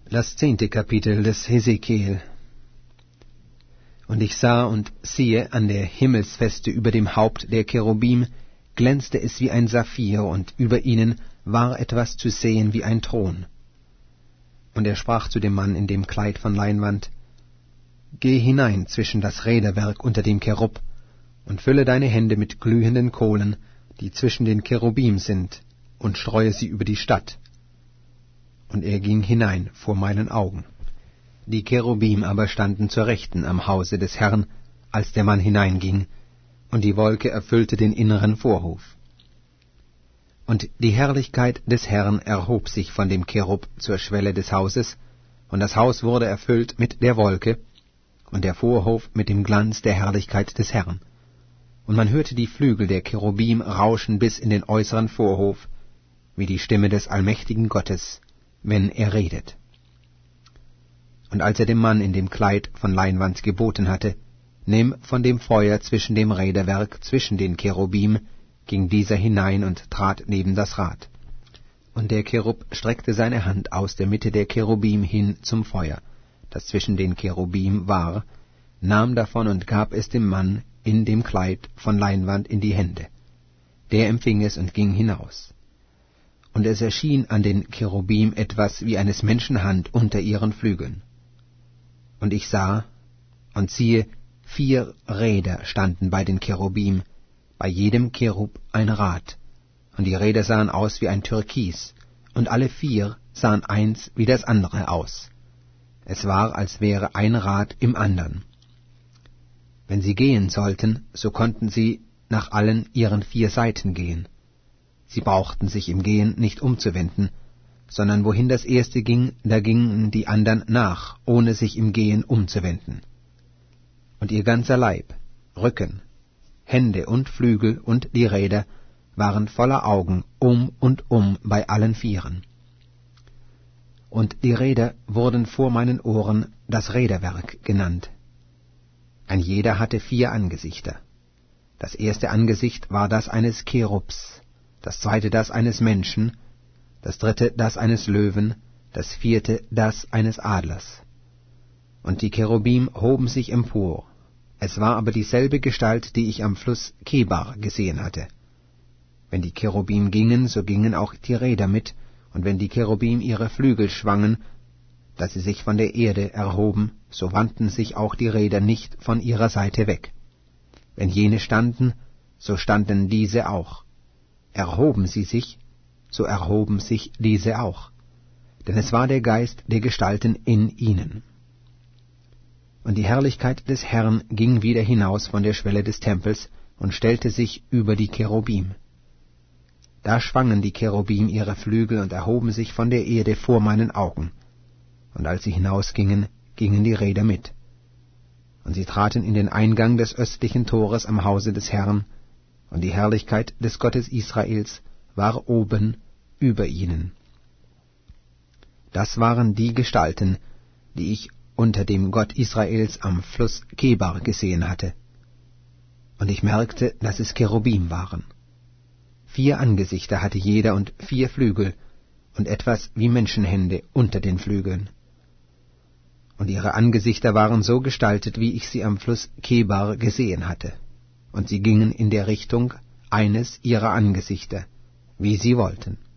Das 10. Kapitel des Hesekiel. Und ich sah und siehe, an der Himmelsfeste über dem Haupt der Cherubim glänzte es wie ein Saphir, und über ihnen war etwas zu sehen wie ein Thron. Und er sprach zu dem Mann in dem Kleid von Leinwand: Geh hinein zwischen das Räderwerk unter dem Cherub, und fülle deine Hände mit glühenden Kohlen, die zwischen den Cherubim sind, und streue sie über die Stadt. Und er ging hinein vor meinen Augen. Die Cherubim aber standen zur Rechten am Hause des Herrn, als der Mann hineinging, und die Wolke erfüllte den inneren Vorhof. Und die Herrlichkeit des Herrn erhob sich von dem Cherub zur Schwelle des Hauses, und das Haus wurde erfüllt mit der Wolke, und der Vorhof mit dem Glanz der Herrlichkeit des Herrn. Und man hörte die Flügel der Cherubim rauschen bis in den äußeren Vorhof, wie die Stimme des allmächtigen Gottes, wenn er redet. Und als er dem Mann in dem Kleid von Leinwand geboten hatte, nimm von dem Feuer zwischen dem Räderwerk zwischen den Cherubim, ging dieser hinein und trat neben das Rad. Und der Cherub streckte seine Hand aus der Mitte der Cherubim hin zum Feuer, das zwischen den Cherubim war, nahm davon und gab es dem Mann in dem Kleid von Leinwand in die Hände. Der empfing es und ging hinaus. Und es erschien an den Cherubim etwas wie eines Menschen Hand unter ihren Flügeln. Und ich sah, und siehe, 4 Räder standen bei den Cherubim, bei jedem Cherub ein Rad, und die Räder sahen aus wie ein Türkis, und alle 4 sahen eins wie das andere aus. Es war, als wäre ein Rad im andern. Wenn sie gehen sollten, so konnten sie nach allen ihren 4 Seiten gehen. Sie brauchten sich im Gehen nicht umzuwenden, sondern wohin das erste ging, da gingen die andern nach, ohne sich im Gehen umzuwenden. Und ihr ganzer Leib, Rücken, Hände und Flügel und die Räder waren voller Augen um und um bei allen 4. Und die Räder wurden vor meinen Ohren das Räderwerk genannt. Ein jeder hatte 4 Angesichter. Das erste Angesicht war das eines Cherubs, das zweite das eines Menschen, das dritte das eines Löwen, das 4. das eines Adlers. Und die Cherubim hoben sich empor. Es war aber dieselbe Gestalt, die ich am Fluss Kebar gesehen hatte. Wenn die Cherubim gingen, so gingen auch die Räder mit, und wenn die Cherubim ihre Flügel schwangen, dass sie sich von der Erde erhoben, so wandten sich auch die Räder nicht von ihrer Seite weg. Wenn jene standen, so standen diese auch. Erhoben sie sich, so erhoben sich diese auch. Denn es war der Geist der Gestalten in ihnen. Und die Herrlichkeit des Herrn ging wieder hinaus von der Schwelle des Tempels und stellte sich über die Cherubim. Da schwangen die Cherubim ihre Flügel und erhoben sich von der Erde vor meinen Augen. Und als sie hinausgingen, gingen die Räder mit. Und sie traten in den Eingang des östlichen Tores am Hause des Herrn, und die Herrlichkeit des Gottes Israels war oben über ihnen. Das waren die Gestalten, die ich unter dem Gott Israels am Fluss Kebar gesehen hatte. Und ich merkte, dass es Cherubim waren. 4 Angesichter hatte jeder und 4 Flügel, und etwas wie Menschenhände unter den Flügeln. Und ihre Angesichter waren so gestaltet, wie ich sie am Fluss Kebar gesehen hatte. Und sie gingen in der Richtung eines ihrer Angesichter, wie sie wollten.